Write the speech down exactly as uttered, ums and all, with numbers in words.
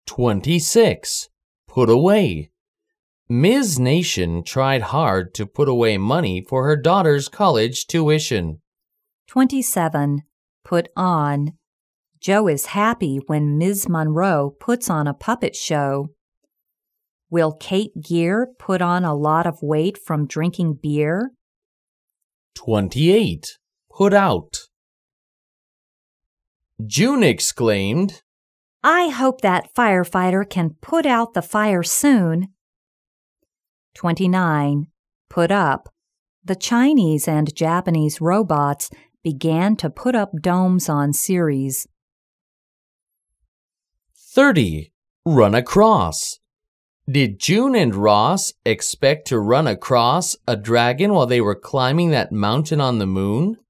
twenty-six. Put away. Miz Nation tried hard to put away money for her daughter's college tuition. twenty-seven. Put on. Joe is happy when Miz Monroe puts on a puppet show. Will Kate Gear put on a lot of weight from drinking beer? twenty-eight. Put out. June exclaimed, I hope that firefighter can put out the fire soon. twenty-nine. Put up. The Chinese and Japanese robots began to put up domes on Ceres. thirty. Run across. Did June and Ross expect to run across a dragon while they were climbing that mountain on the moon?